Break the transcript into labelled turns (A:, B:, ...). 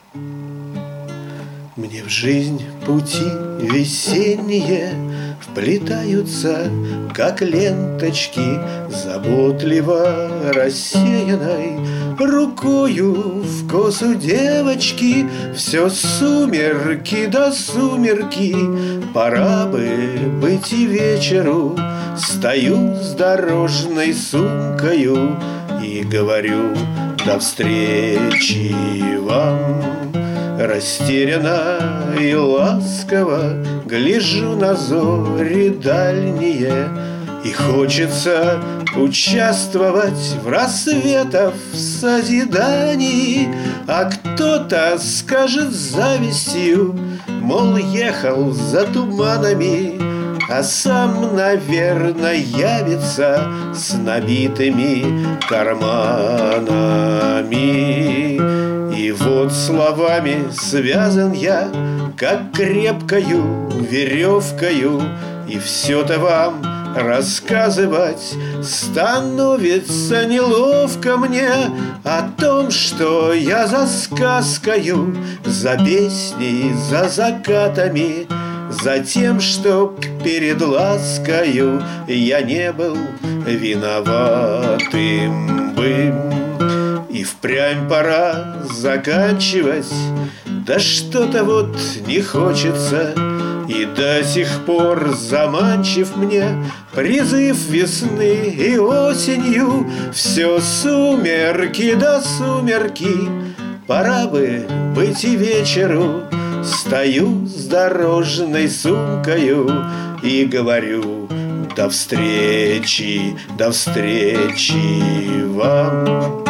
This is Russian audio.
A: Мне в жизнь пути весенние вплетаются, как ленточки, заботливо рассеянной рукою в косу девочки. Все сумерки да сумерки, пора бы быть и вечеру. Стою с дорожной сумкою и говорю: до встречи вам. Растерянно и ласково гляжу на зори дальние, и хочется участвовать в рассветов созидании. А кто-то скажет с завистью, мол, ехал за туманами, а сам, наверно, явится с набитыми карманами. И вот словами связан я, как крепкою веревкою, и все-то вам рассказывать становится неловко мне о том, что я за сказкою, за песней, за закатами, за тем, чтоб перед ласкою я не был виноватым бы. И впрямь пора заканчивать, да что-то вот не хочется. И до сих пор заманчив мне призыв весны и осенью. Все сумерки да сумерки, пора бы быть и вечеру. Стою с дорожной сумкою и говорю: до встречи вам.